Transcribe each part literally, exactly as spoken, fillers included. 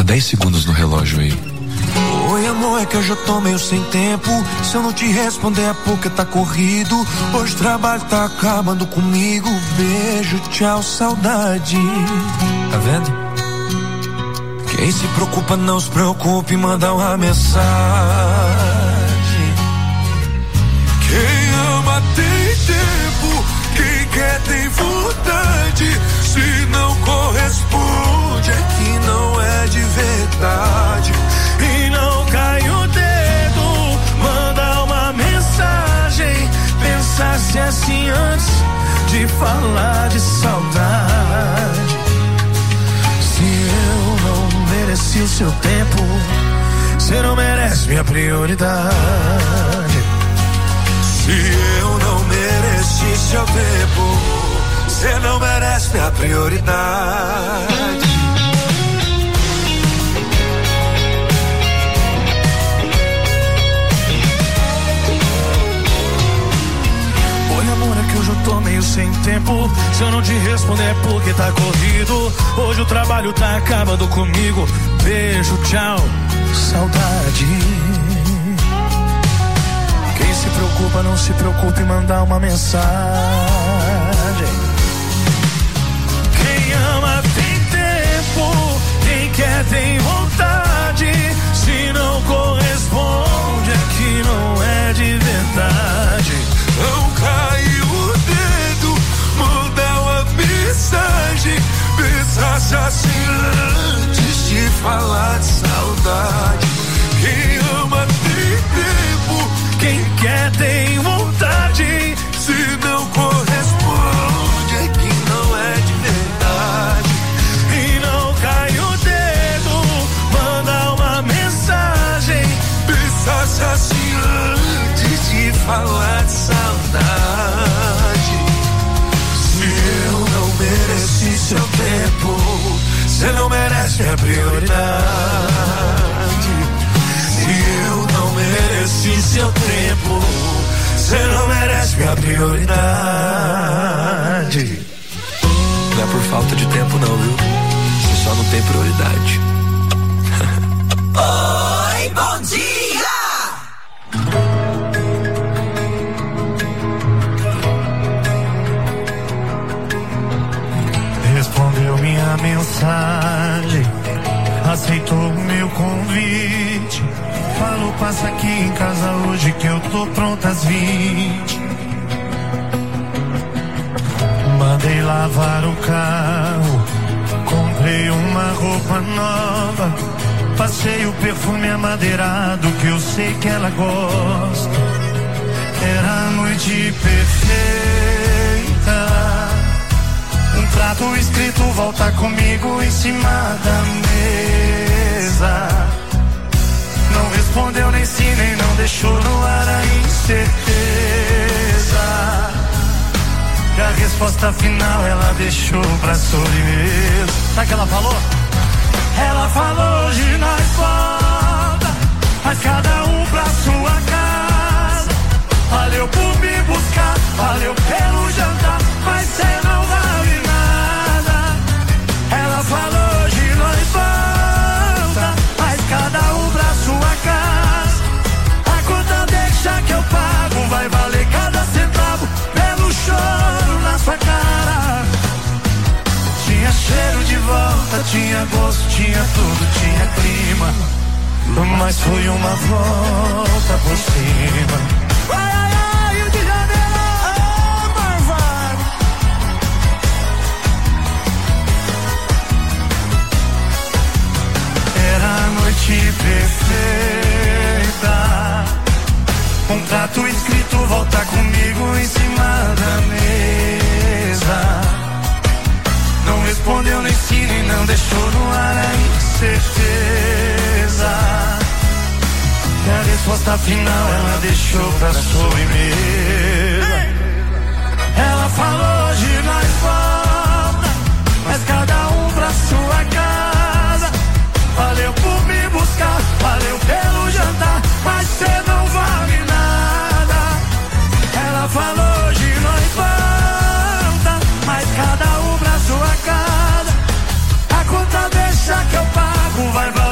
Bota dez segundos no relógio aí. Oi amor, é que eu já tô meio sem tempo. Se eu não te responder é porque tá corrido. Hoje o trabalho tá acabando comigo. Beijo, tchau, saudade. Tá vendo? Quem se preocupa não se preocupe, manda uma mensagem. Quem ama tem tempo, quem quer tem vontade. Se não corresponde é que não é de verdade. E não cai o dedo, manda uma mensagem. Pensasse assim antes de falar de saudade. Se eu não mereci o seu tempo, você não merece minha prioridade. Se eu não mereci seu tempo, você não merece minha prioridade. Que hoje eu tô meio sem tempo. Se eu não te responder é porque tá corrido. Hoje o trabalho tá acabando comigo. Beijo, tchau, saudade. Quem se preocupa não se preocupe em mandar uma mensagem. Quem ama tem tempo, quem quer tem vontade. Se não corresponde é que não é de verdade. Não caiu o dedo, manda uma mensagem. Pensasse assim antes de falar de saudade. Quem ama tem tempo, quem quer tem vontade. Se não corresponde é que não é de verdade. E não cai o dedo, manda uma mensagem. Pensasse assim antes de falar de saudade. Se eu não mereci seu tempo, você não merece minha prioridade. Se eu não mereci seu tempo, você não merece minha prioridade. Não é por falta de tempo não, viu? Você só não tem prioridade. Oi, bom dia! Respondeu minha mensagem, aceitou o meu convite. Falou, passa aqui em casa hoje que eu tô pronta às vinte. Mandei lavar o carro, comprei uma roupa nova. Passei o perfume amadeirado que eu sei que ela gosta. Era a noite perfeita. Um prato escrito, volta comigo em cima da mesa. Não respondeu nem sim, nem não, deixou no ar a incerteza. E a resposta final ela deixou pra sobremesa. Sabe o que ela falou? Ela falou, hoje nós volta, mas cada um pra sua casa. Valeu por me buscar, valeu pelo jantar, mas cê não vale nada. Ela falou, hoje nós volta, mas cada um pra sua casa. A conta deixa que eu pago, vai valer cada centavo pelo choro na sua cara. Tinha cheiro de volta, tinha gosto, tinha tudo, tinha clima, mas foi uma volta por cima. Ai, ai, ai, Rio de Janeiro, oh, marvado. Era a noite perfeita. Um prato escrito, volta comigo em cima da mesa. Não respondeu nem sim, nem não, deixou no ar a incerteza. E a resposta final ela deixou pra sobremesa. Ela falou, hoje nós volta, mas cada um pra sua casa. Valeu por me buscar, valeu pelo jantar, mas cê não vale nada. Ela falou, hoje nós volta, mas cada um pra sua casa. A conta deixa que eu pago, vai, vai.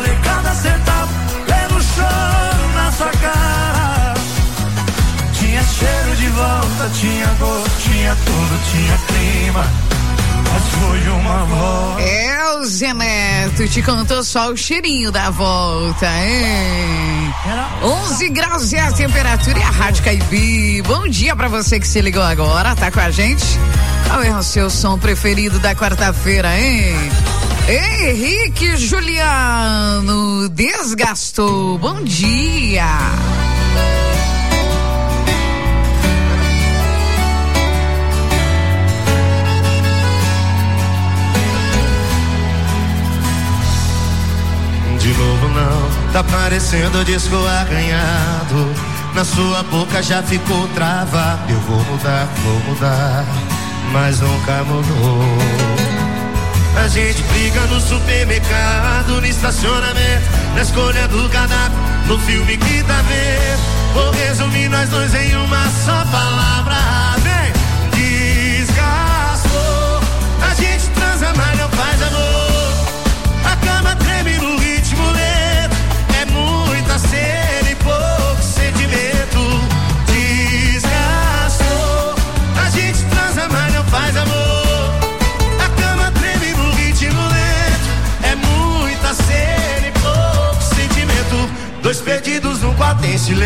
dia tudo tinha clima, mas foi uma volta. É, o Zé Neto te contou só o cheirinho da volta, hein? onze graus é a temperatura e a Rádio Caibi. Bom dia pra você que se ligou agora, tá com a gente? Qual é o seu som preferido da quarta-feira, hein? Henrique Juliano Desgastou. Bom dia. De novo não, tá parecendo disco arranhado. Na sua boca já ficou travado. Eu vou mudar, vou mudar, mas nunca mudou. A gente briga no supermercado, no estacionamento, na escolha do cardápio, no filme que tá vendo. Vou resumir nós dois em uma só palavra. Vem! Desgastou. A gente transa, mas não faz amor. A cama treme no ritmo lento. É muita cena e pouco sentimento. Desgastou. A gente transa, mas não faz amor. Dois perdidos num quarto em silêncio.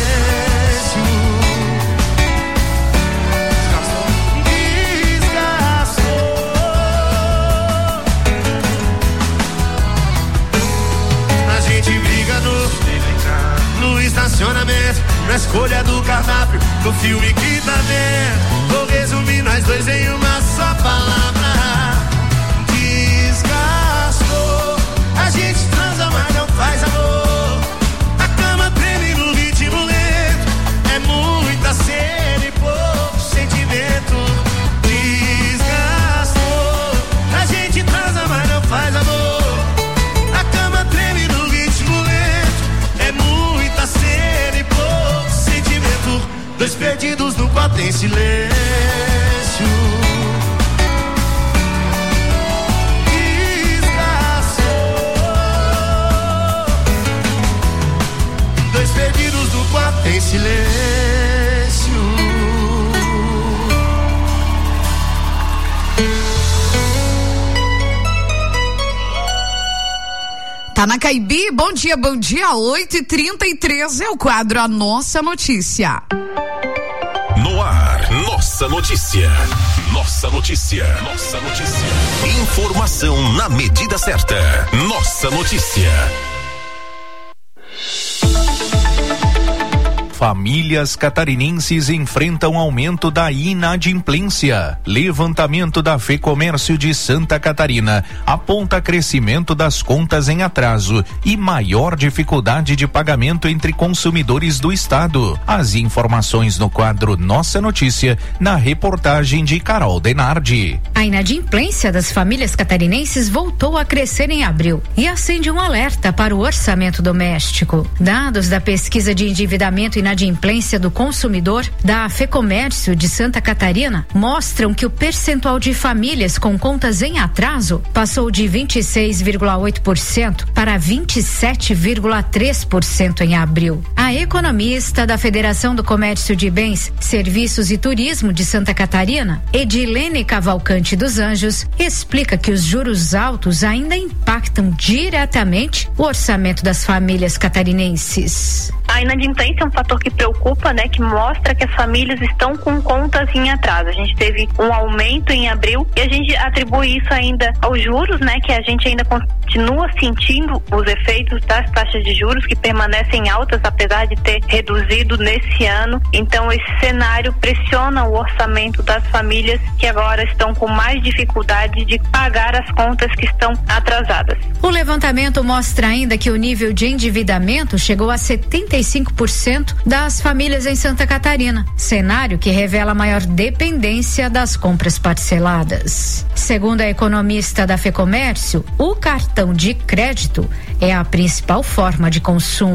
Desgastou. A gente briga no, no estacionamento, na escolha do cardápio, no filme que tá vendo. Vou resumir nós dois em uma só palavra. Desgastou. A gente transa, mas não faz amor. Muita cena e pouco sentimento. Desgastou. A gente transa, mas não faz amor. A cama treme no ritmo lento. É muita cena e pouco sentimento. Dois perdidos no quarto em silêncio. Desgastou. Dois perdidos no quarto em silêncio. Tá na Caibi, bom dia, bom dia, oito e trinta e três é o quadro A Nossa Notícia. No ar, Nossa Notícia. Nossa Notícia. Nossa Notícia. Informação na medida certa. Nossa Notícia. Famílias catarinenses enfrentam aumento da inadimplência. Levantamento da Fecomércio de Santa Catarina aponta crescimento das contas em atraso e maior dificuldade de pagamento entre consumidores do estado. As informações no quadro Nossa Notícia, na reportagem de Carol Denardi. A inadimplência das famílias catarinenses voltou a crescer em abril e acende um alerta para o orçamento doméstico. Dados da pesquisa de endividamento e inadimplência do consumidor da Fecomércio de Santa Catarina mostram que o percentual de famílias com contas em atraso passou de vinte e seis vírgula oito por cento para vinte e sete vírgula três por cento em abril. A economista da Federação do Comércio de Bens, Serviços e Turismo de Santa Catarina, Edilene Cavalcante dos Anjos, explica que os juros altos ainda impactam diretamente o orçamento das famílias catarinenses. A inadimplência é um fator que preocupa, né, que mostra que as famílias estão com contas em atraso. A gente teve um aumento em abril e a gente atribui isso ainda aos juros, né, que a gente ainda continua sentindo os efeitos das taxas de juros que permanecem altas, apesar de ter reduzido nesse ano. Então esse cenário pressiona o orçamento das famílias que agora estão com mais dificuldade de pagar as contas que estão atrasadas. O levantamento mostra ainda que o nível de endividamento chegou a setenta e cinco por cento das famílias em Santa Catarina, cenário que revela maior dependência das compras parceladas. Segundo a economista da Fecomércio, o cartão de crédito é a principal forma de consumo.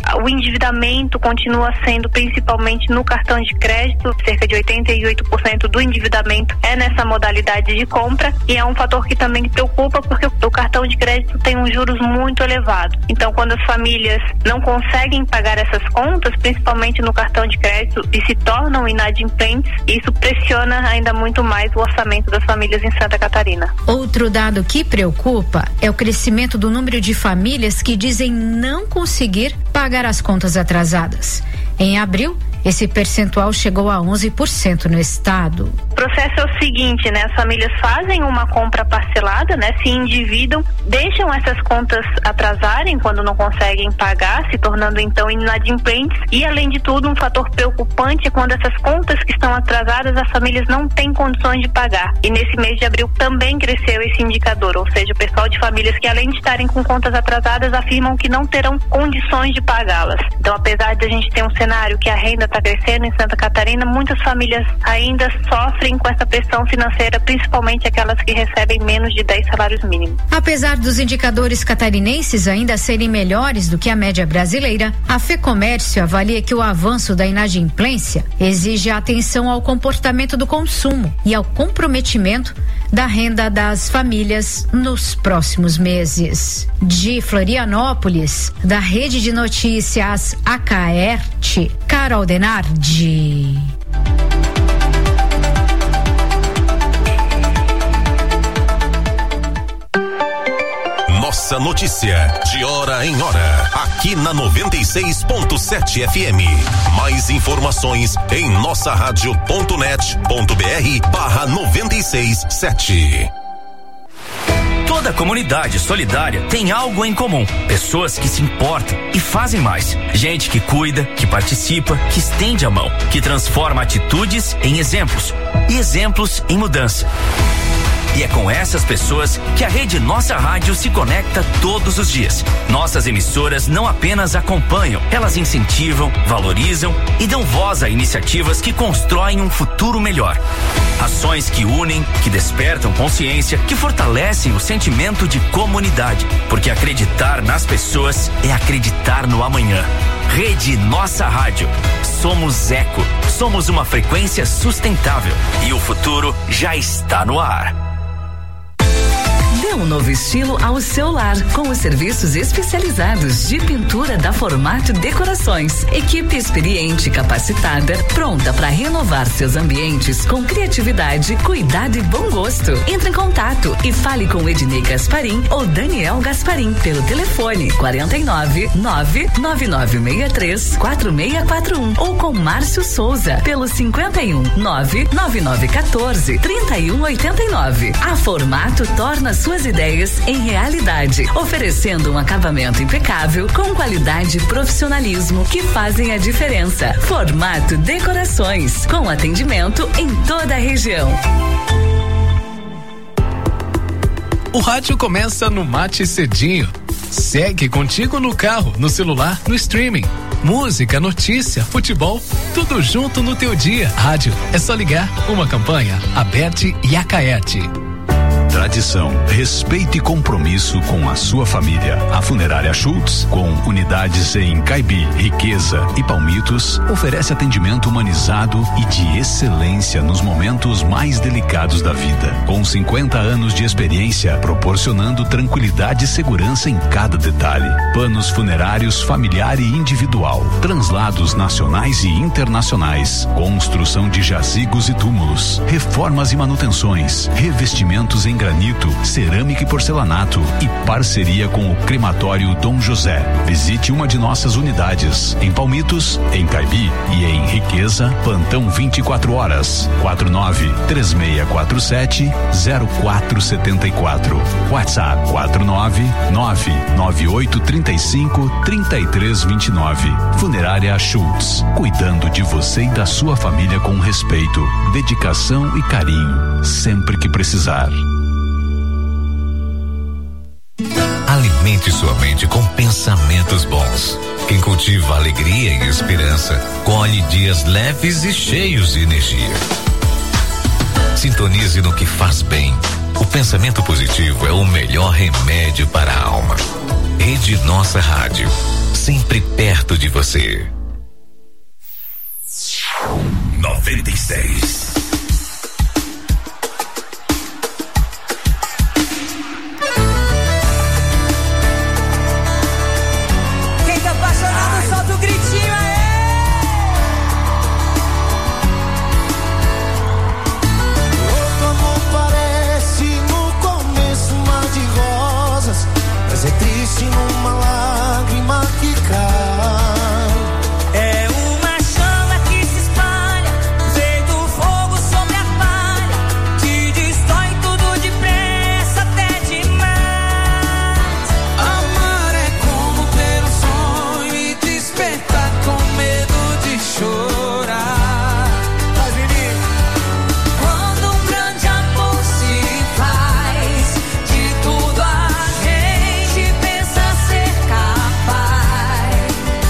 o endividamento continua sendo principalmente no cartão de crédito, cerca de oitenta e oito por cento do endividamento é nessa modalidade de compra, e é um fator que também preocupa porque o cartão de crédito tem um juros muito elevado. Então, quando as famílias não conseguem pagar essas contas, principalmente no cartão de crédito, e se tornam inadimplentes, isso pressiona ainda muito mais o orçamento das famílias em Santa Catarina. Outro dado que preocupa é o crescimento do número de famílias que dizem não conseguir pagar as contas atrasadas. Em abril, esse percentual chegou a onze por cento no estado. O processo é o seguinte, né? As famílias fazem uma compra parcelada, né? Se endividam, deixam essas contas atrasarem quando não conseguem pagar, se tornando então inadimplentes. E além de tudo, um fator preocupante é quando essas contas que estão atrasadas, as famílias não têm condições de pagar. E nesse mês de abril também cresceu esse indicador, ou seja, o pessoal de famílias que além de estarem com contas atrasadas, afirmam que não terão condições de pagá-las. Então, apesar de a gente ter um cenário que a renda está crescendo em Santa Catarina, muitas famílias ainda sofrem com essa pressão financeira, principalmente aquelas que recebem menos de dez salários mínimos. Apesar dos indicadores catarinenses ainda serem melhores do que a média brasileira, a FEComércio avalia que o avanço da inadimplência exige atenção ao comportamento do consumo e ao comprometimento da renda das famílias nos próximos meses. De Florianópolis, da Rede de Notícias Acaerte, Carol Denardi. Nossa Notícia, de hora em hora, aqui na noventa e seis ponto sete F M. Mais informações em nossa rádio ponto net ponto br barra noventa e seis sete. Toda comunidade solidária tem algo em comum. Pessoas que se importam e fazem mais. Gente que cuida, que participa, que estende a mão, que transforma atitudes em exemplos e exemplos em mudança. E é com essas pessoas que a Rede Nossa Rádio se conecta todos os dias. Nossas emissoras não apenas acompanham, elas incentivam, valorizam e dão voz a iniciativas que constroem um futuro melhor. Ações que unem, que despertam consciência, que fortalecem o sentimento de comunidade. Porque acreditar nas pessoas é acreditar no amanhã. Rede Nossa Rádio. Somos eco. Somos uma frequência sustentável. E o futuro já está no ar. Dê um novo estilo ao seu lar com os serviços especializados de pintura da Formato Decorações. Equipe experiente e capacitada, pronta para renovar seus ambientes com criatividade, cuidado e bom gosto. Entre em contato e fale com Ednei Gasparim ou Daniel Gasparim pelo telefone quarenta e nove, nove nove nove seis três, quatro seis quatro um ou com Márcio Souza pelo cinquenta e um, nove nove nove um quatro, trinta e um oitenta e nove. A Formato torna suas ideias em realidade, oferecendo um acabamento impecável com qualidade e profissionalismo que fazem a diferença. Formato Decorações, com atendimento em toda a região. O rádio começa no Mate Cedinho. Segue contigo no carro, no celular, no streaming. Música, notícia, futebol, tudo junto no teu dia. Rádio, é só ligar. Uma campanha, Aberte e Acaerte. Tradição, respeito e compromisso com a sua família. A Funerária Schultz, com unidades em Caibi, Riqueza e Palmitos, oferece atendimento humanizado e de excelência nos momentos mais delicados da vida. Com cinquenta anos de experiência, proporcionando tranquilidade e segurança em cada detalhe. Planos funerários familiar e individual, translados nacionais e internacionais, construção de jazigos e túmulos, reformas e manutenções, revestimentos em granito, cerâmica e porcelanato e parceria com o crematório Dom José. Visite uma de nossas unidades em Palmitos, em Caibi e em Riqueza, plantão vinte e quatro horas, quatro nove três seis quatro sete zero quatro sete quatro. WhatsApp quatro nove nove nove oito três cinco três três dois nove. Funerária Schultz, cuidando de você e da sua família com respeito, dedicação e carinho, sempre que precisar. Alimente sua mente com pensamentos bons. Quem cultiva alegria e esperança, colhe dias leves e cheios de energia. Sintonize no que faz bem. O pensamento positivo é o melhor remédio para a alma. Rede Nossa Rádio. sempre perto de você. noventa e seis. Quem tá apaixonado, solta o gritinho aí. Outro amor parece no começo um mar de rosas, mas é triste numa lágrima que cai. É uma chama que se espalha, feito fogo sobre a palha, que destrói tudo depressa até demais. Amar é como ter um sonho e despertar com medo de chorar. Faz, menino. Quando um grande amor se faz, de tudo a gente pensa ser capaz.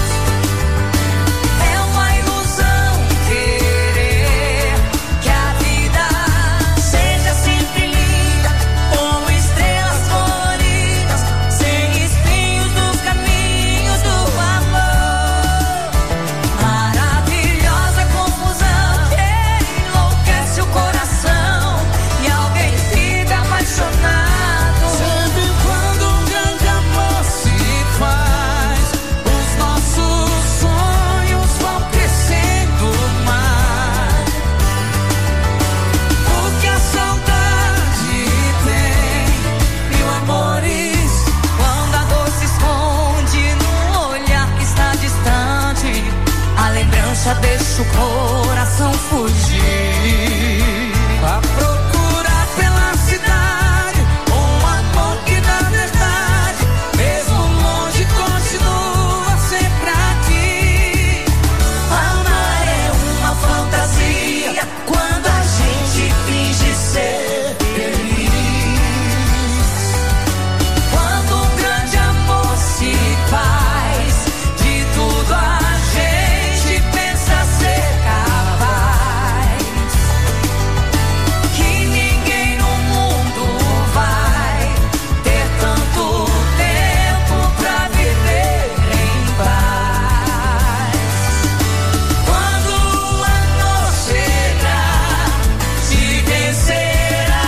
É uma ilusão querer que a vida seja sempre linda, como estrelas floridas, sem espinhos nos caminhos do amor. Maravilhosa confusão que enlouquece o coração e alguém fica apaixonado. Sempre quando um grande amor se faz, os nossos sonhos vão crescendo mais. Porque a saudade tem mil amores. Quando a dor se esconde num olhar que está distante, a lembrança deixa o coração fugir. A procurar pela cidade um amor que na verdade, mesmo longe, continua sempre aqui. Amar é uma fantasia quando a gente finge ser feliz. Quando um grande amor se faz, de tudo a gente pensa ser capaz. Que ninguém no mundo vai ter tanto tempo pra viver em paz. Quando o amor chegar, te vencerá.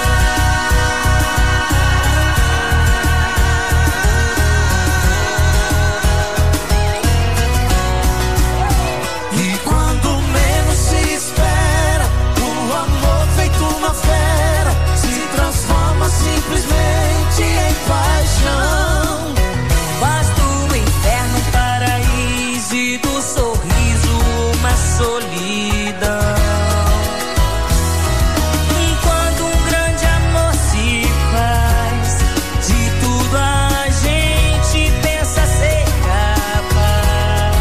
E quando menos se espera, o amor feito uma fera se transforma simplesmente em paixão. Basta o inferno, um paraíso e do sorriso uma solidão. Quando um grande amor se faz, de tudo a gente pensa ser capaz.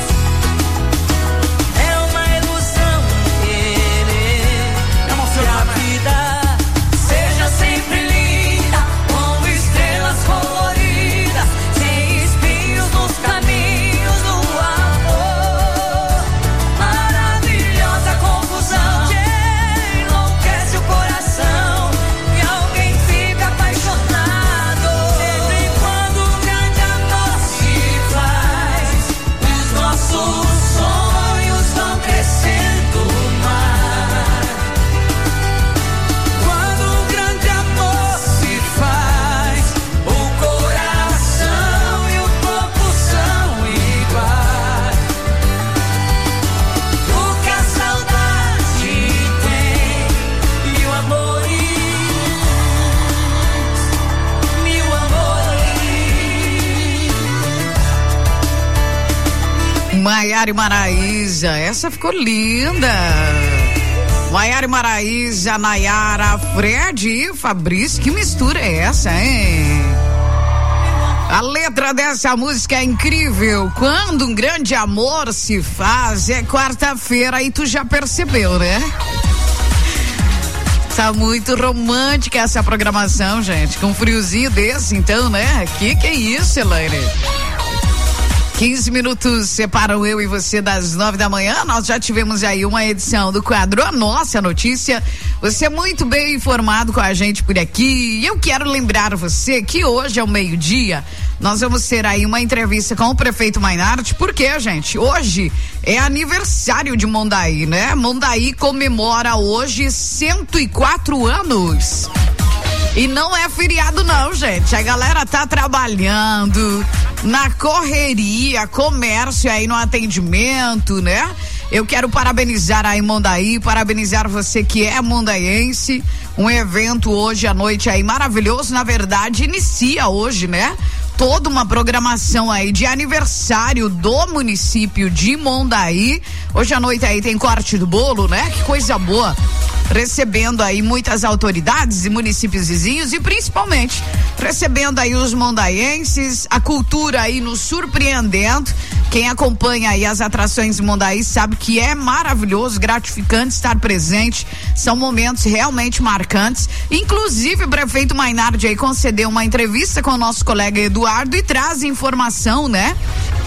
É uma ilusão querer que a vida seja sempre linda, como estrelas coloridas, sem espinhos nos caminhos do amor. Maravilhosa confusão que enlouquece o coração e alguém fica apaixonado. Sempre quando um grande amor se faz, os nossos sonhos vão crescendo mais. Quando um grande amor se faz, o coração e o corpo são iguais. Porque a saudade tem mil amores, mil amores. Maiara e Maraísa, essa ficou linda. Maiara e Maraísa, Nayara, Fred e Fabrício, que mistura é essa, hein? A letra dessa música é incrível. Quando um grande amor se faz, é quarta-feira e tu já percebeu, né? Tá muito romântica essa programação, gente. Com um friozinho desse, então, né? Que que é isso, Elaine? quinze minutos separam eu e você das nove da manhã. Nós já tivemos aí uma edição do quadro A Nossa Notícia. Você é muito bem informado com a gente por aqui. E eu quero lembrar você que hoje ao meio-dia nós vamos ter aí uma entrevista com o prefeito Mainardi. Por quê, gente? Hoje é aniversário de Mondaí, né? Mondaí comemora hoje cento e quatro anos. E não é feriado não, gente. A galera tá trabalhando na correria, comércio aí no atendimento, né? Eu quero parabenizar aí Mondaí, parabenizar você que é mondaiense. Um evento hoje à noite aí maravilhoso, na verdade inicia hoje, né? Toda uma programação aí de aniversário do município de Mondaí. Hoje à noite aí tem corte do bolo, né? Que coisa boa. Recebendo aí muitas autoridades e municípios vizinhos e principalmente recebendo aí os mondaienses, a cultura aí nos surpreendendo. Quem acompanha aí as atrações de Mondaí sabe que é maravilhoso, gratificante estar presente. São momentos realmente marcantes. Inclusive o prefeito Mainardi aí concedeu uma entrevista com o nosso colega Eduardo e traz informação, né?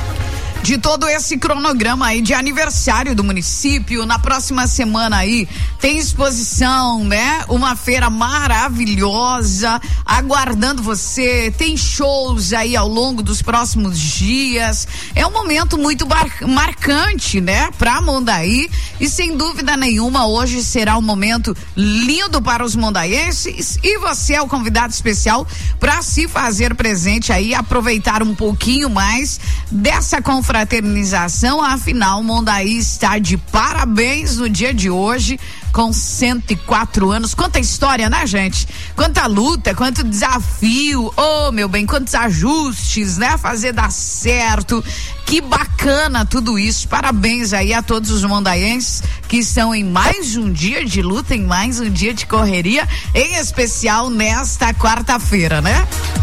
De todo esse cronograma aí de aniversário do município. Na próxima semana aí tem exposição, né? Uma feira maravilhosa aguardando você, tem shows aí ao longo dos próximos dias. É um momento muito mar- marcante, né? Pra Mondaí e sem dúvida nenhuma hoje será um momento lindo para os mondaienses e você é o convidado especial para se fazer presente aí, aproveitar um pouquinho mais dessa conferência fraternização, afinal Mondaí está de parabéns no dia de hoje com cento e quatro anos. Quanta história, né, gente? Quanta luta, quanto desafio, oh meu bem, quantos ajustes, né? Fazer dar certo. Que bacana tudo isso. Parabéns aí a todos os mondaienses que estão em mais um dia de luta, em mais um dia de correria, em especial nesta quarta-feira, né?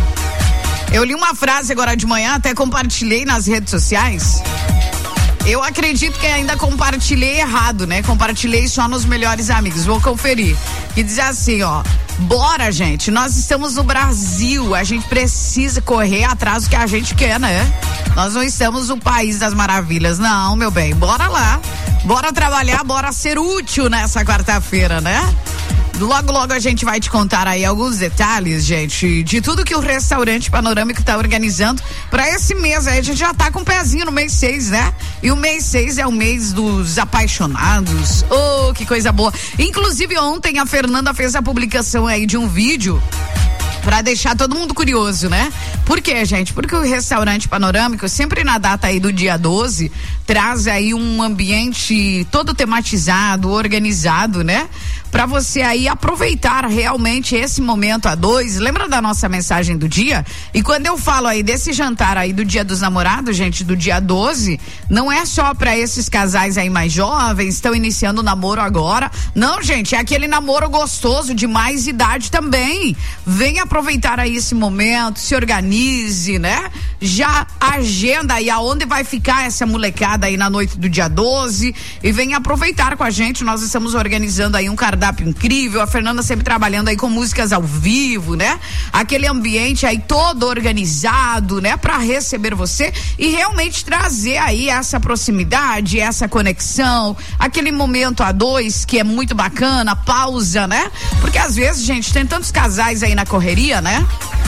Eu li uma frase agora de manhã, até compartilhei nas redes sociais. Eu acredito que ainda compartilhei errado, né? Compartilhei só nos melhores amigos. Vou conferir. Que diz assim, ó. Bora, gente. Nós estamos no Brasil. A gente precisa correr atrás do que a gente quer, né? Nós não estamos no país das maravilhas. Não, meu bem. Bora lá. Bora trabalhar, bora ser útil nessa quarta-feira, né? Logo, logo a gente vai te contar aí alguns detalhes, gente, de tudo que o Restaurante Panorâmico tá organizando para esse mês aí. A gente já tá com um pezinho no mês seis, né? E o mês seis é o mês dos apaixonados. Oh, que coisa boa. Inclusive ontem a Fernanda fez a publicação aí de um vídeo pra deixar todo mundo curioso, né? Por quê, gente? Porque o Restaurante Panorâmico, sempre na data aí do dia doze, traz aí um ambiente todo tematizado, organizado, né? Pra você aí aproveitar realmente esse momento a dois. Lembra da nossa mensagem do dia? E quando eu falo aí desse jantar aí do Dia dos Namorados, gente, do dia doze, não é só pra esses casais aí mais jovens, estão iniciando o namoro agora. Não, gente, é aquele namoro gostoso de mais idade também. Venha aproveitar aí esse momento, se organize, né? Já agenda aí aonde vai ficar essa molecada aí na noite do dia doze e venha aproveitar com a gente. Nós estamos organizando aí um cardápio incrível, a Fernanda sempre trabalhando aí com músicas ao vivo, né? Aquele ambiente aí todo organizado, né? Pra receber você e realmente trazer aí essa proximidade, essa conexão, aquele momento a dois que é muito bacana, pausa, né? Porque às vezes, gente, tem tantos casais aí na correria, né?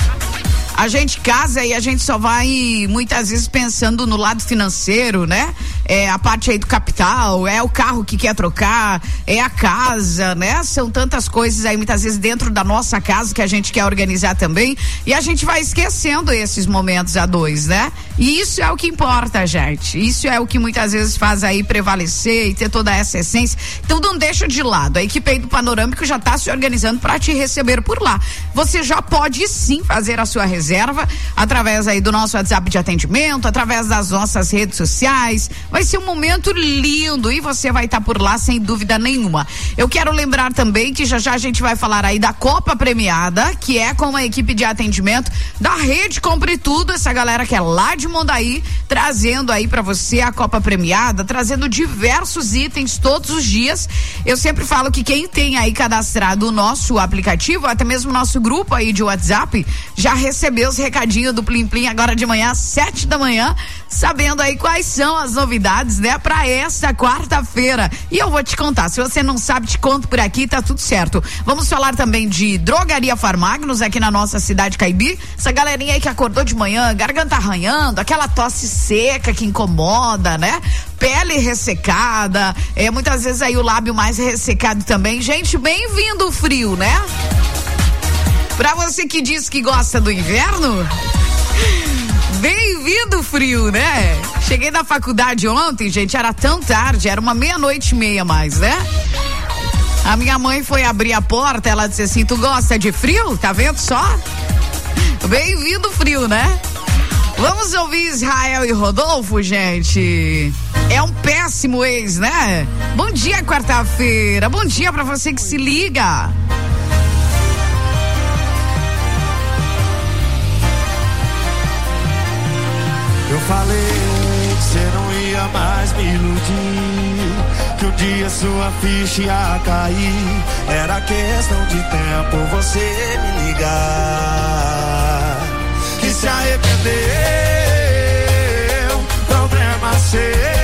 A gente casa e a gente só vai muitas vezes pensando no lado financeiro, né? É a parte aí do capital, é o carro que quer trocar, é a casa, né? São tantas coisas aí muitas vezes dentro da nossa casa que a gente quer organizar também e a gente vai esquecendo esses momentos a dois, né? E isso é o que importa, gente. Isso é o que muitas vezes faz aí prevalecer e ter toda essa essência. Então não deixa de lado. A equipe aí do Panorâmico já tá se organizando para te receber por lá. Você já pode sim fazer a sua reserva através aí do nosso WhatsApp de atendimento, através das nossas redes sociais. Vai Vai ser um momento lindo e você vai estar por lá sem dúvida nenhuma. Eu quero lembrar também que já já a gente vai falar aí da Copa Premiada, que é com a equipe de atendimento da Rede Compre Tudo, essa galera que é lá de Mondaí, trazendo aí pra você a Copa Premiada, trazendo diversos itens todos os dias. Eu sempre falo que quem tem aí cadastrado o nosso aplicativo, até mesmo o nosso grupo aí de WhatsApp, já recebeu os recadinhos do Plim Plim agora de manhã, às sete da manhã, sabendo aí quais são as novidades, né, pra esta quarta-feira. E eu vou te contar, se você não sabe, te conto por aqui, tá tudo certo. Vamos falar também de Drogaria Farmagnos aqui na nossa cidade Caibi, essa galerinha aí que acordou de manhã, garganta arranhando, aquela tosse seca que incomoda, né? Pele ressecada, é, muitas vezes aí o lábio mais ressecado também. Gente, bem-vindo o frio, né? Pra você que diz que gosta do inverno, bem-vindo frio, né? Cheguei da faculdade ontem, gente, era tão tarde, era uma meia-noite e meia mais, né? A minha mãe foi abrir a porta, ela disse assim, tu gosta de frio? Tá vendo só? Bem-vindo frio, né? Vamos ouvir Israel e Rodolfo, gente. É um péssimo ex, né? Bom dia, quarta-feira. Bom dia pra você que se liga. Eu falei que você não ia mais me iludir, que um dia sua ficha ia cair. Era questão de tempo você me ligar. Que se arrependeu, problema seu.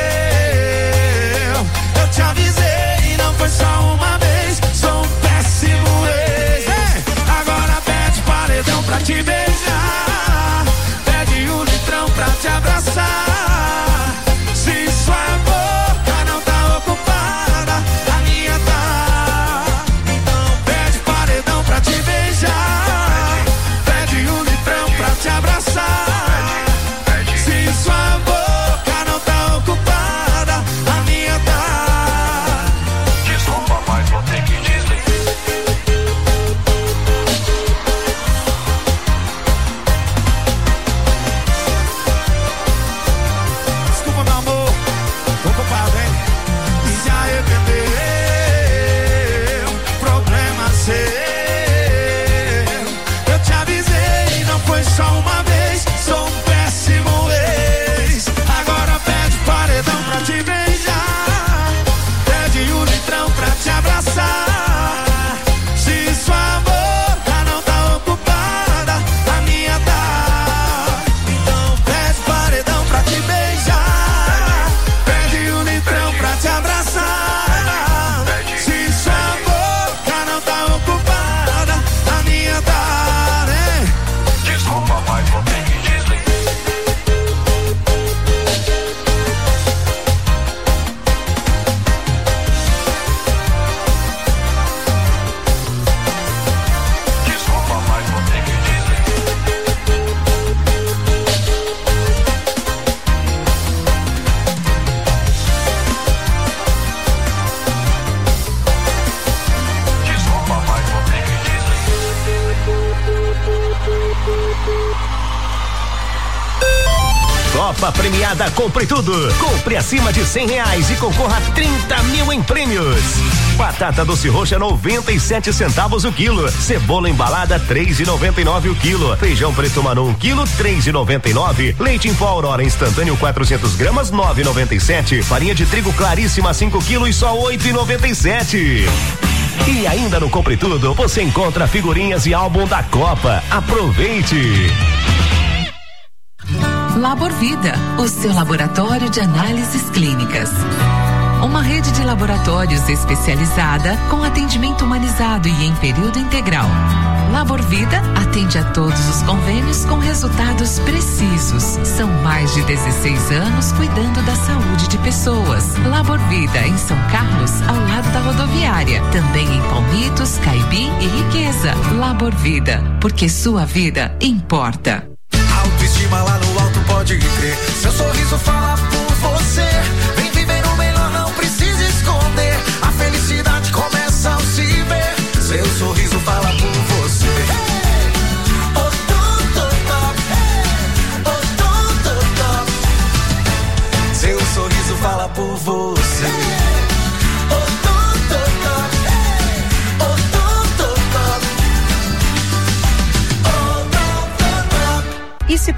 Eu te avisei, não foi só uma vez. Sou um péssimo ex. Hey! Agora pede paredão pra te beijar, pede um litrão pra te abraçar. Se sua boca não tá ocupada, a minha tá. Então pede paredão pra te beijar, pede um litrão pra te abraçar. Se sua boca não tá ocupada, a minha tá. Desculpa, mas vou ter que desligar. Desculpa, meu amor, tô ocupado, hein? E se arrependeu, problema seu. Eu te avisei, não foi só uma vez. Sou um péssimo ex. Agora pede paredão pra te beijar, pede um litrão pra te abraçar. Se sua boca não tá ocupada, a minha tá. Então pede paredão pra te beijar, pede um litrão pra te abraçar. Se sua boca não tá ocupada, a minha tá, né? Desculpa, mas vou ter que desligar. Desculpa, mas vou ter que desligar. Desculpa, mas vou ter que Copa Premiada Compre Tudo. Compre acima de cem reais e concorra a trinta mil em prêmios. Batata doce roxa noventa e sete centavos o quilo. Cebola embalada três e noventa e nove o quilo. Feijão preto Manu um quilo três e noventa e nove. Leite em pó Aurora instantâneo quatrocentos gramas nove e noventa e sete. Farinha de trigo claríssima cinco quilos só oito e noventa e sete. E ainda no Compre Tudo você encontra figurinhas e álbum da Copa. Aproveite! Labor Vida, o seu laboratório de análises clínicas. Uma rede de laboratórios especializada com atendimento humanizado e em período integral. Labor Vida atende a todos os convênios com resultados precisos. São mais de dezesseis anos cuidando da saúde de pessoas. Labor Vida em São Carlos, ao lado da rodoviária. Também em Palmitos, Caibi e Riqueza. Labor Vida, porque sua vida importa. Autoestima lá no alto, pode crer. Seu sorriso fala por você. Vem viver o melhor, não precisa esconder. A felicidade começa ao se ver. Seu sorriso fala por você. Seu sorriso fala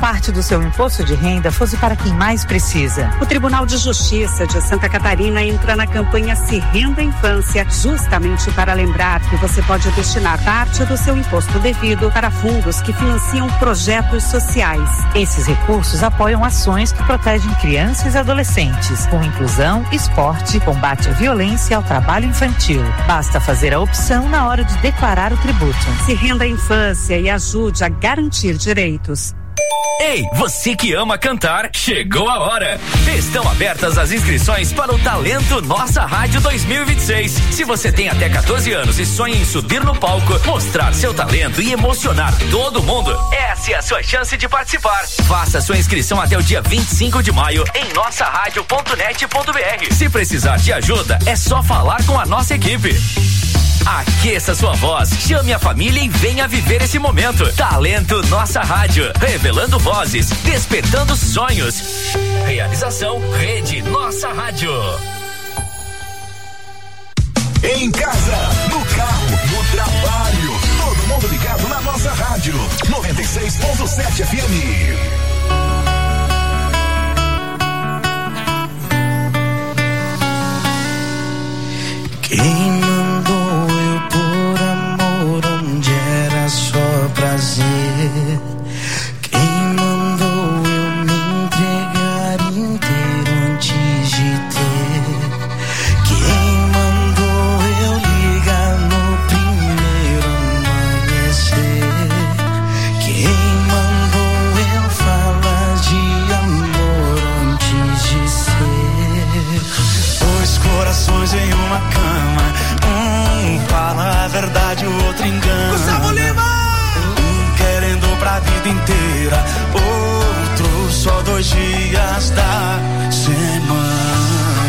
parte do seu imposto de renda fosse para quem mais precisa. O Tribunal de Justiça de Santa Catarina entra na campanha Se Renda Infância, justamente para lembrar que você pode destinar parte do seu imposto devido para fundos que financiam projetos sociais. Esses recursos apoiam ações que protegem crianças e adolescentes, com inclusão, esporte, combate à violência e ao trabalho infantil. Basta fazer a opção na hora de declarar o tributo. Se renda à infância e ajude a garantir direitos. Ei, você que ama cantar, chegou a hora! Estão abertas as inscrições para o Talento Nossa Rádio dois mil e vinte e seis. Se você tem até quatorze anos e sonha em subir no palco, mostrar seu talento e emocionar todo mundo, essa é a sua chance de participar. Faça sua inscrição até o dia vinte e cinco de maio em nossa rádio ponto net ponto b r. Se precisar de ajuda, é só falar com a nossa equipe. Aqueça sua voz, chame a família e venha viver esse momento. Talento Nossa Rádio, revelando vozes, despertando sonhos. Realização Rede Nossa Rádio. Em casa, no carro, no trabalho, todo mundo ligado na nossa rádio. noventa e seis ponto sete F M. Quem mandou eu por amor onde era só prazer? Quem mandou eu me entregar inteiro antes de ter? Quem mandou eu ligar no primeiro amanhecer? Quem mandou eu falar de amor antes de ser? Dois corações em uma cama, um fala a verdade, o outro engana. Gustavo Lima! Um querendo pra vida inteira, outro só dois dias da semana.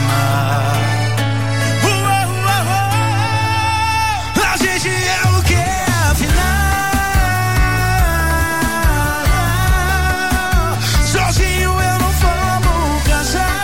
Uou, uou, uou. A gente é o que afinal? Sozinho eu não vou casar.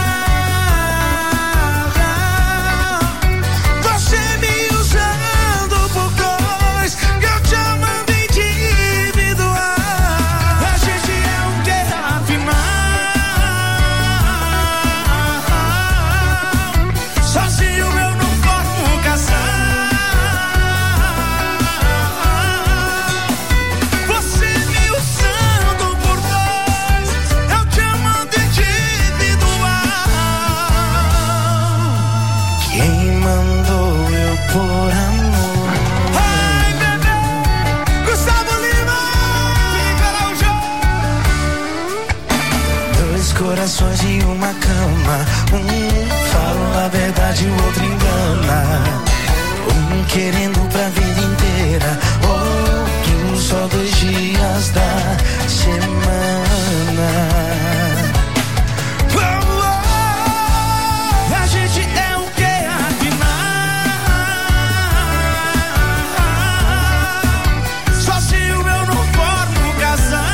Corações em uma cama, um fala a verdade, o outro engana. Um querendo pra vida inteira, outro só dois dias da semana. Oh, oh, a gente é o que afinal? Sozinho eu não formo casar.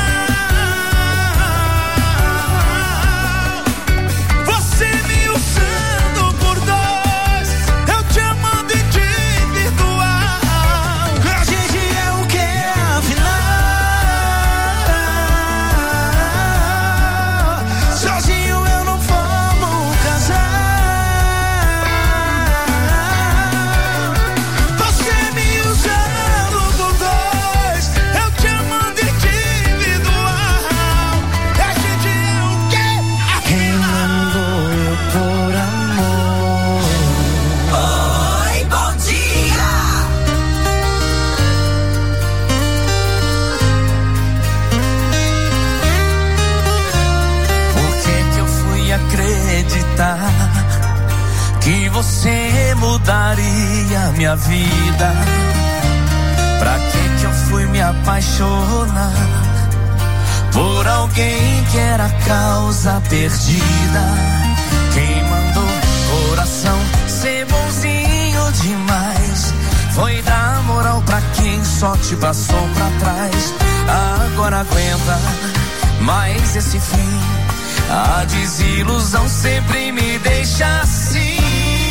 Que você mudaria minha vida. Pra que que eu fui me apaixonar por alguém que era causa perdida? Quem mandou coração ser bonzinho demais foi dar moral pra quem só te passou pra trás. Agora aguenta mais esse fim. A desilusão sempre me deixa assim,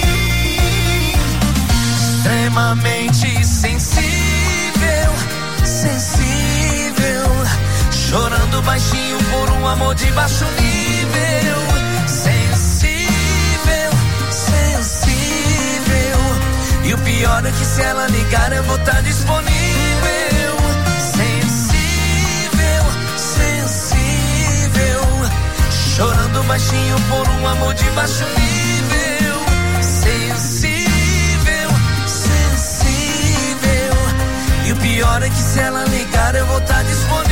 extremamente sensível, sensível, chorando baixinho por um amor de baixo nível. Sensível, sensível. E o pior é que se ela ligar eu vou estar disponível. Sensível, sensível. Chorando baixinho por um amor de baixo nível. Sensível, sensível. E o pior é que se ela ligar eu vou estar disponível.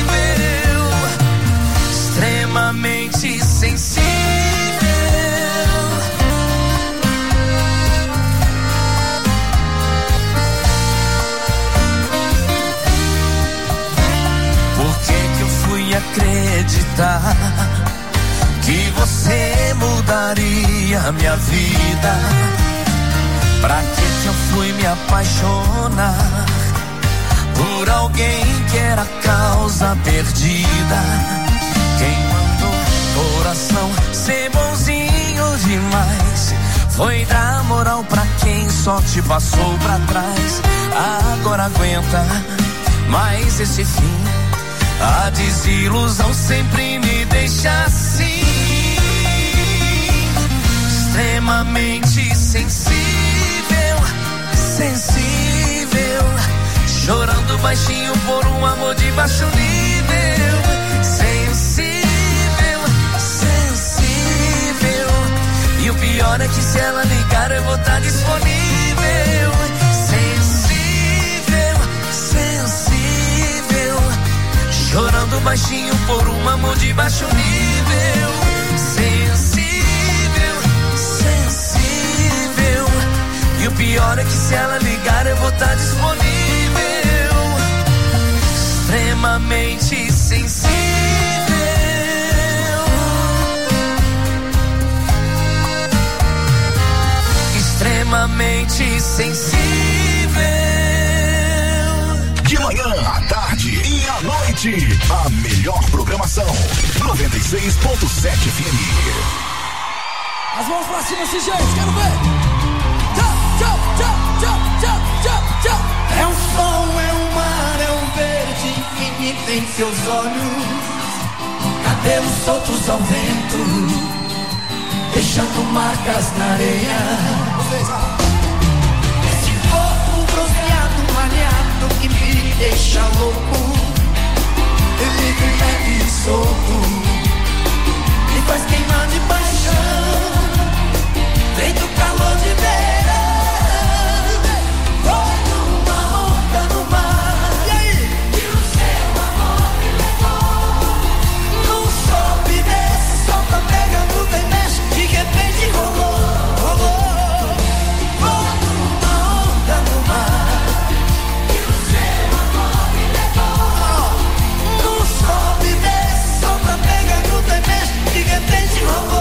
Extremamente sensível. Por que que eu fui acreditar que você mudaria a minha vida? Pra que que eu fui me apaixonar por alguém que era causa perdida? Quem mandou o coração ser bonzinho demais foi dar moral pra quem só te passou pra trás. Agora aguenta mais esse fim. A desilusão sempre me deixa assim. Extremamente sensível, sensível. Chorando baixinho por um amor de baixo nível. Sensível, sensível. E o pior é que se ela ligar eu vou estar disponível. Sensível, sensível. Chorando baixinho por um amor de baixo nível. Sensível, sensível. E o pior é que se ela ligar eu vou estar disponível. Extremamente sensível. Extremamente sensível. De manhã, à tarde e à noite, a melhor programação. noventa e seis ponto sete F M. As mãos pra cima, esse gente, quero ver. Tchau, tchau, tchau, tchau, tchau, tchau, tchau. É um sol, é um mar, é um verde infinito em seus olhos. Cabelos soltos ao vento, deixando marcas na areia. Esse corpo bronzeado, malhado que me deixa louco. Ele me leve e solto, me faz queimar de paixão. Feito calor de verão. Foi numa onda no mar. E aí? E o seu amor me levou. Não soube desse sol, tá pegando bem mexe. De repente rolou, rolou. Foi numa onda no mar. E o seu amor me levou. Não soube desse sol, tá pegando bem mexe. De repente rolou.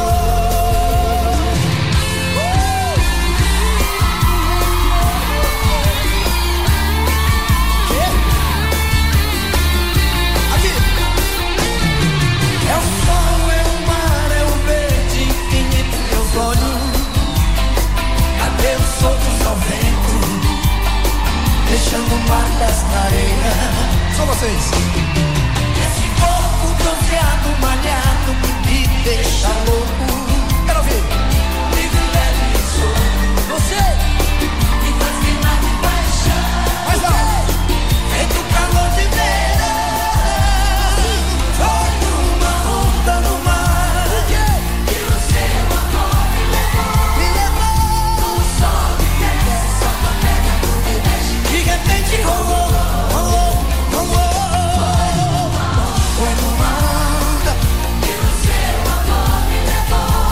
Deixando marcas na areia. Só vocês. Esse corpo bronzeado, malhado que me deixa louco. Quero ouvir. Vive leve e solto. Você me faz queimar de paixão. Mais alto. Feito calor de verão. Foi numa onda no mar. O quê? E o seu amor me levou. Me levou. O sol me desce, só pra pegar tudo e mexe. De repente rolou, rolou, rolou. Foi numa onda. E o seu amor me levou.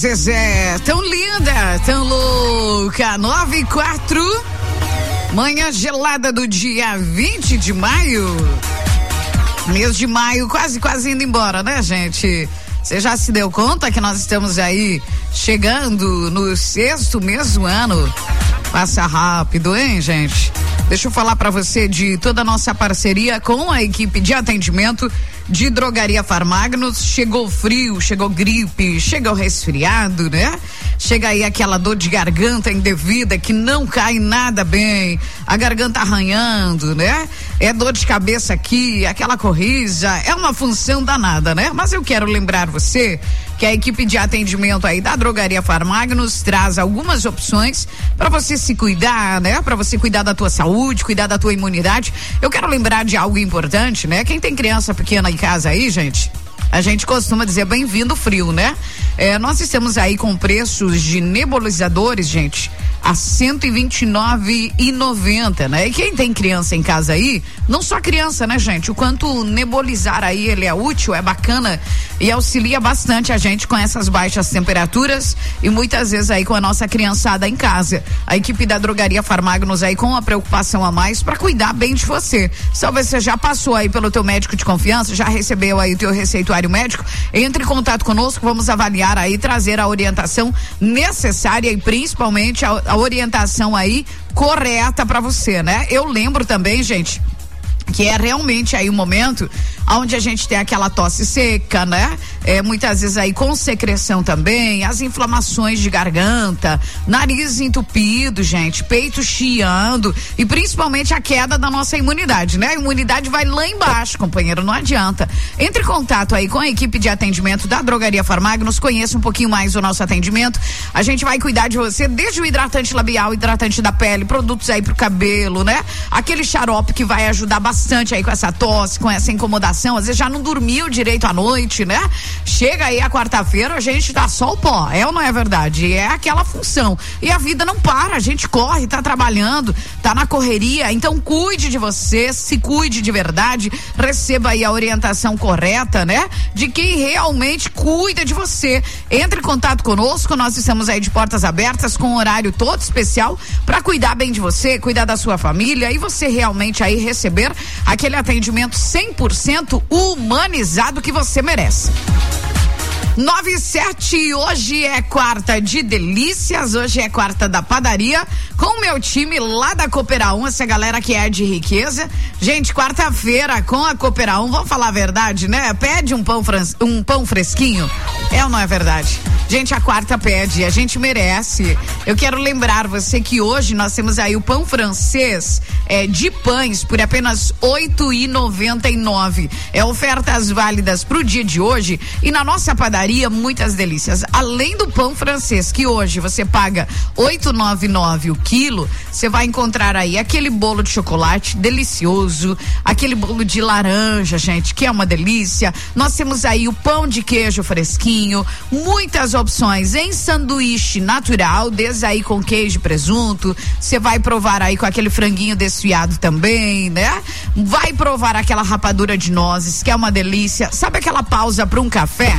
Zezé, tão linda, tão louca, nove e quatro, manhã gelada do dia vinte de maio, mês de maio quase, quase indo embora, né, gente? Você já se deu conta que nós estamos aí chegando no sexto mês do ano? Passa rápido, hein, gente? Deixa eu falar pra você de toda a nossa parceria com a equipe de atendimento de Drogaria Farmagnos. Chegou frio, chegou gripe, chegou resfriado, né? Chega aí aquela dor de garganta indevida que não cai nada bem, a garganta arranhando, né? É dor de cabeça aqui, aquela corrija, é uma função danada, né? Mas eu quero lembrar você que a equipe de atendimento aí da Drogaria Farmagnos traz algumas opções para você se cuidar, né? Para você cuidar da tua saúde, cuidar da tua imunidade. Eu quero lembrar de algo importante, né? Quem tem criança pequena em casa aí, gente, a gente costuma dizer bem-vindo frio, né? É, nós estamos aí com preços de nebulizadores, gente, a cento e vinte e nove reais e noventa centavos, né? E quem tem criança em casa aí, não só criança, né, gente? O quanto nebulizar aí ele é útil, é bacana e auxilia bastante a gente com essas baixas temperaturas e muitas vezes aí com a nossa criançada em casa. A equipe da Drogaria Farmagnos aí com a preocupação a mais para cuidar bem de você. Talvez você já passou aí pelo teu médico de confiança, já recebeu aí o teu receituário médico, entre em contato conosco, vamos avaliar aí, trazer a orientação necessária e principalmente a, a orientação aí correta para você, né? Eu lembro também, gente, que é realmente aí o momento onde a gente tem aquela tosse seca, né? É, muitas vezes aí com secreção também, as inflamações de garganta, nariz entupido, gente, peito chiando e principalmente a queda da nossa imunidade, né? A imunidade vai lá embaixo, companheiro, não adianta. Entre em contato aí com a equipe de atendimento da Drogaria Farmagnos, conheça um pouquinho mais o nosso atendimento. A gente vai cuidar de você desde o hidratante labial, hidratante da pele, produtos aí pro cabelo, né? Aquele xarope que vai ajudar bastante aí com essa tosse, com essa incomodação. Às vezes já não dormiu direito à noite, né? Chega aí a quarta-feira, a gente dá só o pó, é ou não é verdade? É aquela função. E a vida não para, a gente corre, tá trabalhando, tá na correria, então cuide de você, se cuide de verdade, receba aí a orientação correta, né? De quem realmente cuida de você. Entre em contato conosco, nós estamos aí de portas abertas com um horário todo especial para cuidar bem de você, cuidar da sua família e você realmente aí receber aquele atendimento cem por cento humanizado que você merece. nove e sete, hoje é quarta de delícias, hoje é quarta da padaria, com o meu time lá da Coopera um, essa galera que é de riqueza. Gente, quarta-feira com a Coopera um, vamos falar a verdade, né? Pede um pão, fran- um pão fresquinho, é ou não é verdade? Gente, a quarta pede, a gente merece. Eu quero lembrar você que hoje nós temos aí o pão francês é, de pães por apenas oito reais e noventa e nove centavos. É ofertas válidas pro dia de hoje e na nossa padaria muitas delícias. Além do pão francês que hoje você paga oito reais e noventa e nove centavos o quilo, você vai encontrar aí aquele bolo de chocolate delicioso, aquele bolo de laranja, gente, que é uma delícia. Nós temos aí o pão de queijo fresquinho, muitas opções em sanduíche natural, desde aí com queijo e presunto. Você vai provar aí com aquele franguinho desfiado também, né? Vai provar aquela rapadura de nozes, que é uma delícia. Sabe aquela pausa para um café?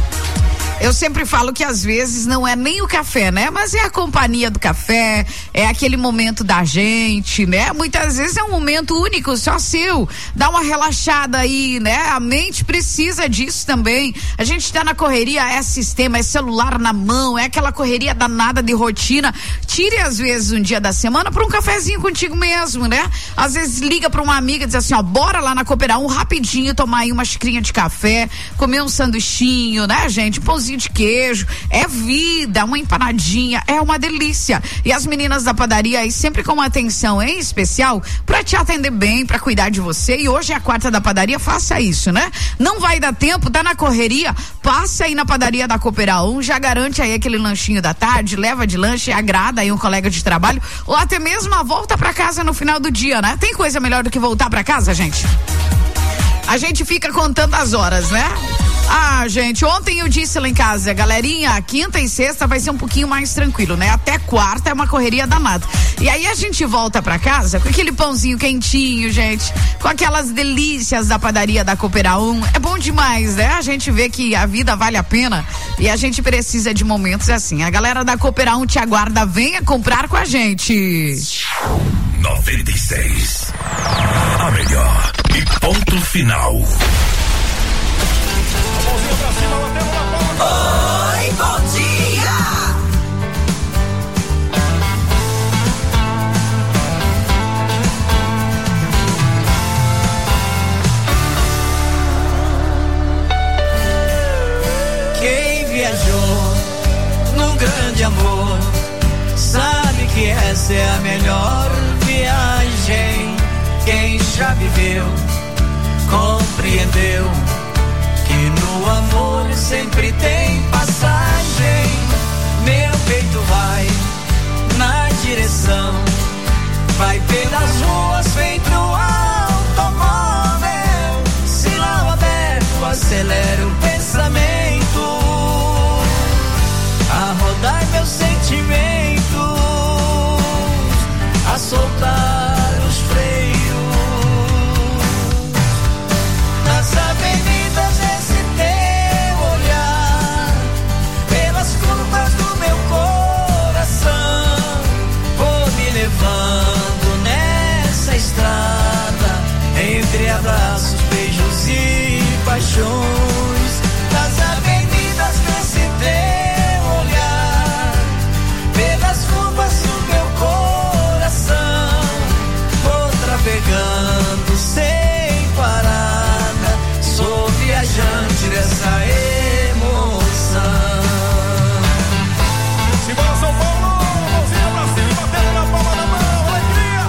Eu sempre falo que às vezes não é nem o café, né? Mas é a companhia do café, é aquele momento da gente, né? Muitas vezes é um momento único, só seu. Dá uma relaxada aí, né? A mente precisa disso também. A gente tá na correria, é sistema, é celular na mão, é aquela correria danada de rotina. Tire às vezes um dia da semana para um cafezinho contigo mesmo, né? Às vezes liga para uma amiga e diz assim, ó, bora lá na Coopera um rapidinho tomar aí uma xicrinha de café, comer um sanduichinho, né, gente? Pãozinho de queijo, é vida, uma empanadinha, é uma delícia. E as meninas da padaria aí sempre com uma atenção em especial para te atender bem, para cuidar de você. E hoje é a quarta da padaria, faça isso, né? Não vai dar tempo, tá na correria, passa aí na padaria da Coopera um, já garante aí aquele lanchinho da tarde, leva de lanche, agrada aí um colega de trabalho ou até mesmo a volta para casa no final do dia, né? Tem coisa melhor do que voltar para casa, gente? A gente fica contando as horas, né? Ah, gente, ontem eu disse lá em casa, galerinha, quinta e sexta vai ser um pouquinho mais tranquilo, né? Até quarta é uma correria danada. E aí a gente volta pra casa com aquele pãozinho quentinho, gente, com aquelas delícias da padaria da Coopera um. É bom demais, né? A gente vê que a vida vale a pena e a gente precisa de momentos assim. A galera da Coopera um te aguarda, venha comprar com a gente. noventa e seis. A melhor e ponto final. Oi, bom dia! Quem viajou num grande amor sabe que essa é a melhor viagem. Quem já viveu compreendeu que no amor sempre tem passagem. Meu peito vai na direção, vai pelas ruas feito automóvel. Sinal aberto, acelera o pensamento, a rodar meus sentimentos, a soltar os freios nas avenidas desse teu olhar, pelas curvas do meu coração. Vou me levando nessa estrada, entre abraços, beijos e paixões, nas avenidas desse teu olhar, pelas curvas do meu coração. Vou trafegando sem parada, sou viajante dessa emoção. Simbora São Paulo, mãozinha pra cima e batendo na palma da mão, alegria!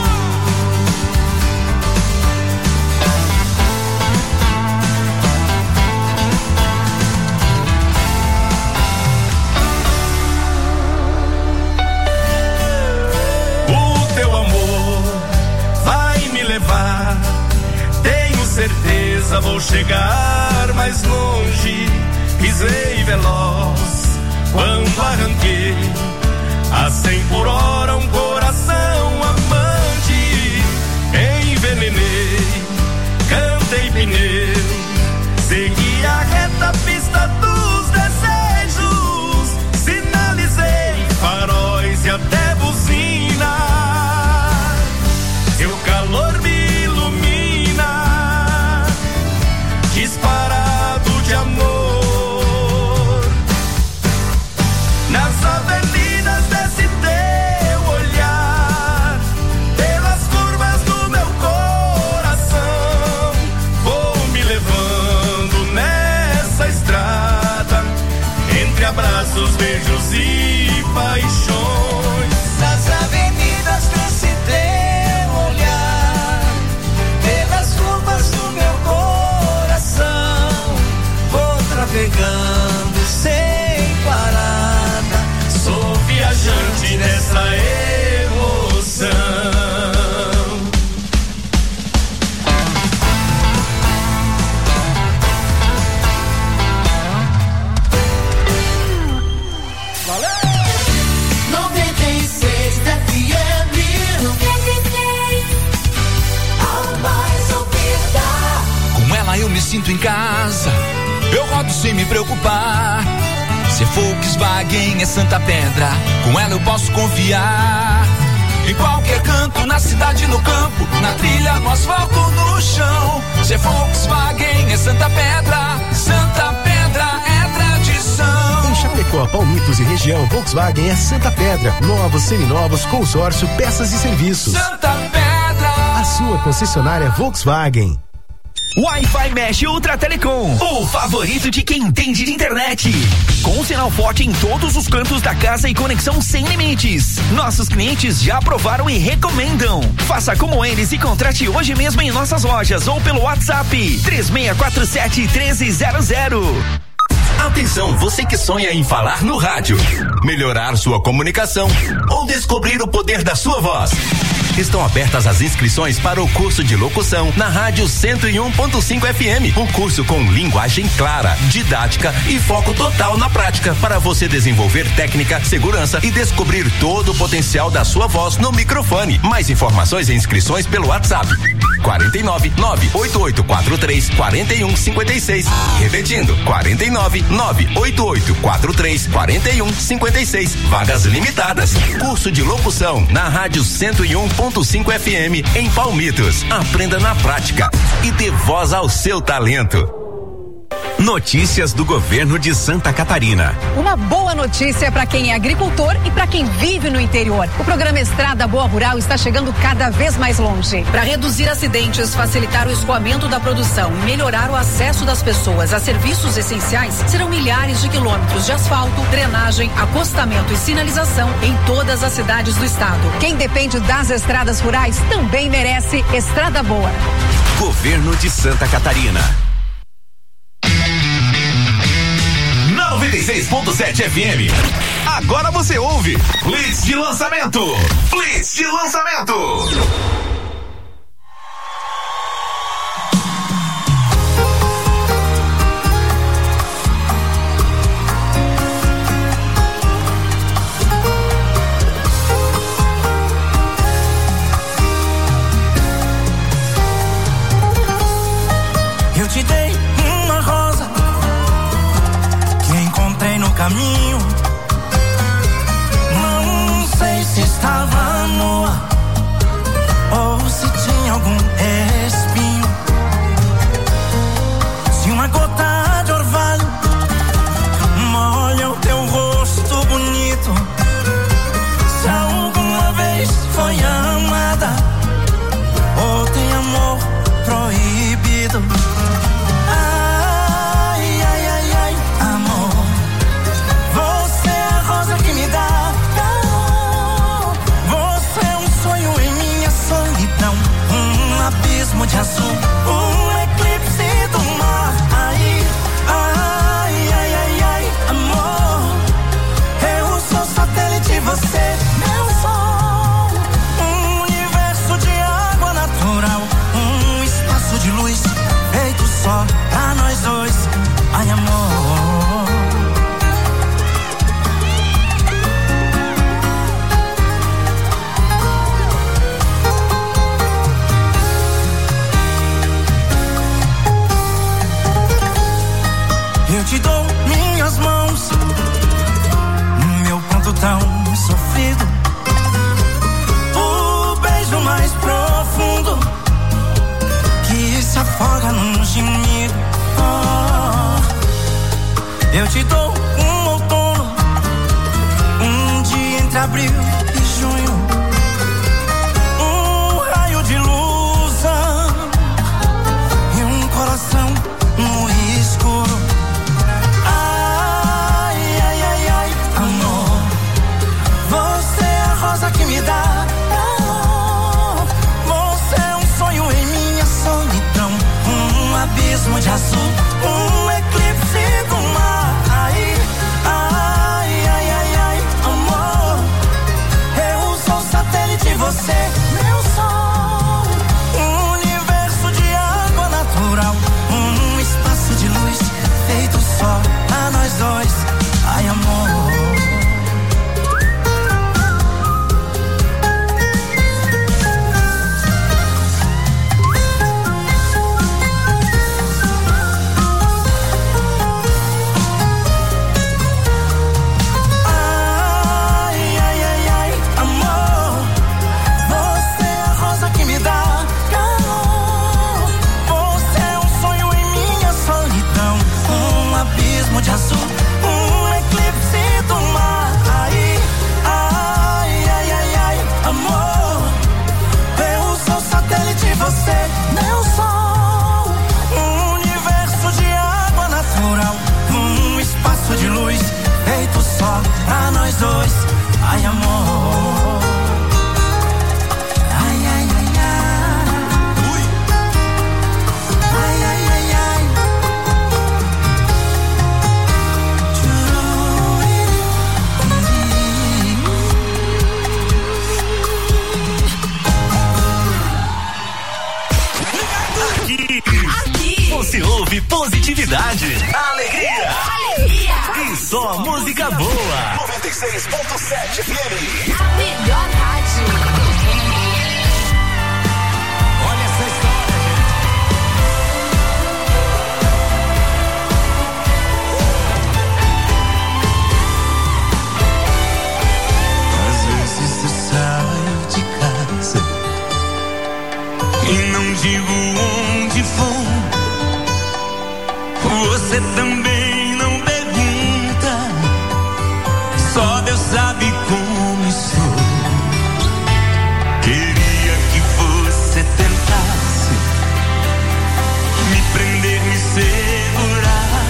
O teu amor vai me levar, tenho certeza vou chegar mais longe. Pisei veloz quando arranquei a cem por hora um coração amante. Envenenei, cantei pneu, segui a reta pista dos desejos, sinalizei faróis e até buzina. Seu calor me ilumina, disparado de amor. Nas avenidas desse teu olhar, pelas curvas do meu coração, vou me levando nessa estrada, entre abraços, beijos e paixões. Nas avenidas desse teu olhar, pelas curvas do meu coração, vou trafegando sem parada, sou viajante dessa emoção. noventa e seis F M, noventa e seis, a mais ouvida. Com ela eu me sinto em casa, eu rodo sem me preocupar. Se Volkswagen é Santa Pedra, com ela eu posso confiar. Em qualquer canto, na cidade, no campo, na trilha, no asfalto, no chão. Se Volkswagen é Santa Pedra, Santa Pedra é tradição. Em Chapecó, Palmitos e região, Volkswagen é Santa Pedra. Novos, seminovos, consórcio, peças e serviços. Santa Pedra, a sua concessionária Volkswagen. Wi-Fi Mesh Ultra Telecom, o favorito de quem entende de internet. Com sinal forte em todos os cantos da casa e conexão sem limites. Nossos clientes já aprovaram e recomendam. Faça como eles e contrate hoje mesmo em nossas lojas ou pelo WhatsApp três seis quatro sete, um três zero zero. Atenção, você que sonha em falar no rádio, melhorar sua comunicação ou descobrir o poder da sua voz. Estão abertas as inscrições para o curso de locução na Rádio cento e um ponto cinco F M. Um curso com linguagem clara, didática e foco total na prática para você desenvolver técnica, segurança e descobrir todo o potencial da sua voz no microfone. Mais informações e inscrições pelo WhatsApp quarenta e nove, nove oito oito quatro três, quarenta e um cinquenta e seis. Repetindo, quarenta e nove, nove oito oito quatro três, quarenta e um cinquenta e seis. Vagas limitadas. Curso de locução na Rádio cento e um ponto cinco F M em Palmitos. Aprenda na prática e dê voz ao seu talento. Notícias do governo de Santa Catarina. Uma boa notícia para quem é agricultor e para quem vive no interior. O programa Estrada Boa Rural está chegando cada vez mais longe. Para reduzir acidentes, facilitar o escoamento da produção e melhorar o acesso das pessoas a serviços essenciais, serão milhares de quilômetros de asfalto, drenagem, acostamento e sinalização em todas as cidades do estado. Quem depende das estradas rurais também merece Estrada Boa. Governo de Santa Catarina. noventa e seis ponto sete F M. Agora você ouve Blitz de lançamento. Blitz de lançamento. Eu te dei uma rosa que encontrei no caminho. Não sei se estava nua ou se tinha algum espinho. Se uma gota de orvalho molha o teu rosto bonito, se alguma vez foi amada ou tem amor proibido. De azul, um eclipse do mar. Ai, ai, ai, ai, ai, amor. Eu sou satélite, você, meu sol. Um universo de água natural, um espaço de luz feito só pra nós dois. Ai, amor. Eu te dou minhas mãos, meu ponto tão sofrido, o beijo mais profundo que se afoga num gemido. Oh, eu te dou um outono, um dia entre abril e junho, um raio de luz e um coração no escuro. Que me dá, oh, você é um sonho em minha solidão, um abismo de azul, um eclipse do mar. Ai, ai, ai, ai, ai, amor, eu sou satélite, você, meu sol, um universo de água natural, um espaço de luz feito só pra nós dois. Ai, amor. Só se ouve positividade, alegria, alegria. E só música boa. noventa e seis ponto sete F M. A melhor rádio. Olha essa história, Às vezes eu saio de casa e não digo onde vou. Você também não pergunta, só Deus sabe como estou. Queria que você tentasse me prender, me segurar.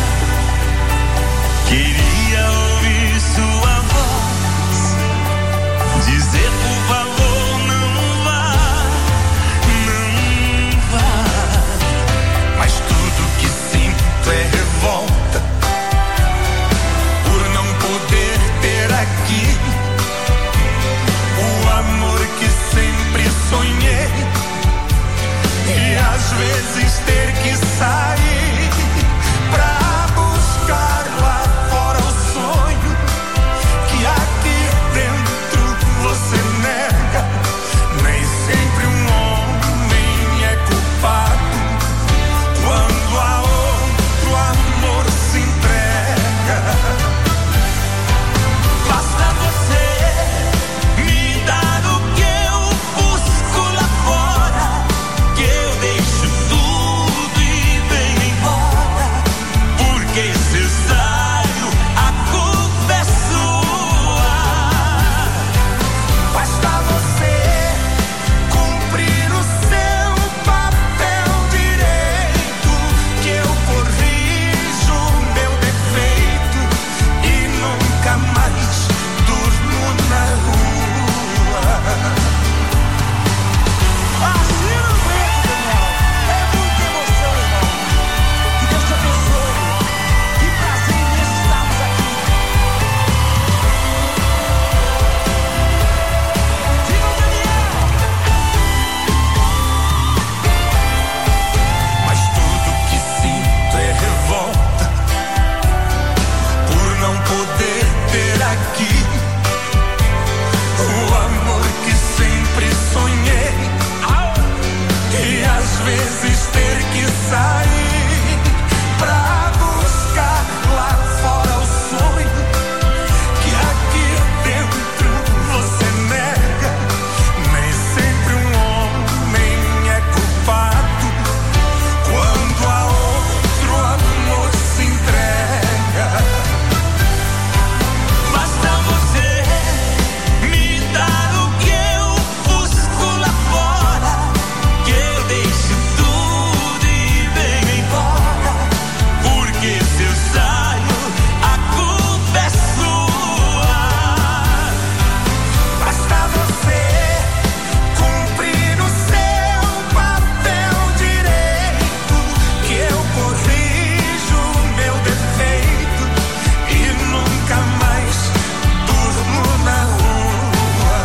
Queria ouvir sua voz dizer por favor não vá, não vá. Mas tudo que sinto é revolta por não poder ter aqui o amor que sempre sonhei, e às vezes ter que sair pra buscar lá fora o sonho que aqui dentro você nega. Nem sempre um homem é culpado quando a outro amor se entrega. Basta você me dar o que eu busco lá fora, que eu deixo tudo e venho embora. Porque se eu saio, a culpa é sua. Basta você cumprir o seu papel direito, que eu corrijo o meu defeito e nunca mais durmo na rua. Assim não aguento, Daniel. É muita emoção, irmão. Que Deus te abençoe. Que prazer imenso estarmos aqui. Viva o Daniel! Mas tudo que sinto é revolta por não poder ter aqui o amor que sempre sonhei, e às vezes ter que sair pra buscar lá fora o sonho que aqui dentro você nega. Nem sempre um homem é culpado quando a outro amor se entrega. Basta você me dar o que eu busco lá fora, que eu deixo tudo e venho embora. Porque se eu saio, a culpa é sua. Basta você cumprir o seu papel direito, que eu corrijo o meu defeito e nunca mais durmo na rua.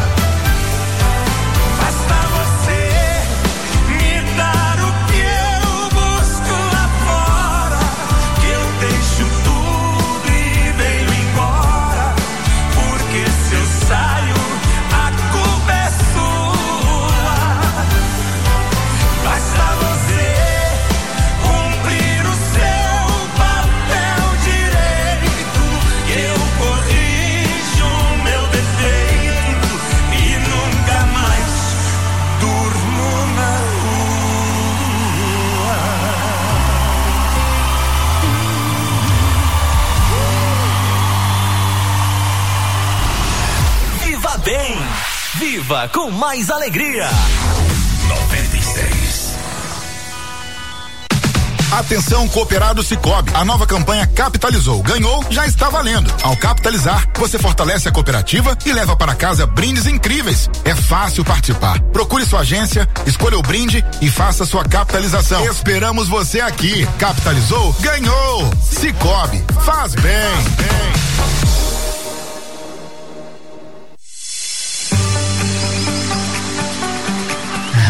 Basta você me dar o que eu busco lá fora, que eu deixo tudo e venho embora. Porque se eu saio, a culpa é sua. Basta você cumprir o seu papel direito, que eu corrijo o meu defeito e nunca mais durmo na Viva bem, viva com mais alegria. noventa e seis. Atenção, cooperado Sicoob. A nova campanha Capitalizou. Ganhou, já está valendo. Ao capitalizar, você fortalece a cooperativa e leva para casa brindes incríveis. É fácil participar. Procure sua agência, escolha o brinde e faça sua capitalização. Esperamos você aqui. Capitalizou? Ganhou! Sicoob. Faz bem. Faz bem.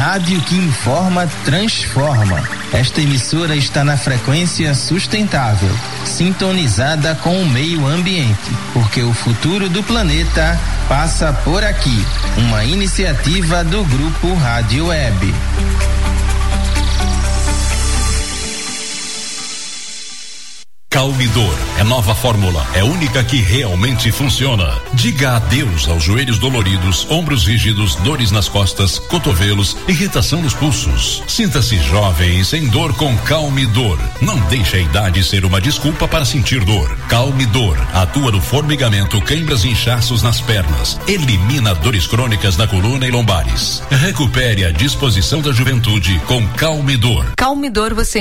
rádio que informa, transforma. Esta emissora está na frequência sustentável, sintonizada com o meio ambiente, porque o futuro do planeta passa por aqui. Uma iniciativa do Grupo Rádio Web. Calmidor é nova fórmula, é única que realmente funciona. Diga adeus aos joelhos doloridos, ombros rígidos, dores nas costas, cotovelos, irritação nos pulsos. Sinta-se jovem e sem dor com Calmidor. Não deixe a idade ser uma desculpa para sentir dor. Calmidor atua no formigamento, câimbras e inchaços nas pernas. Elimina dores crônicas na coluna e lombares. Recupere a disposição da juventude com Calmidor. Calmidor você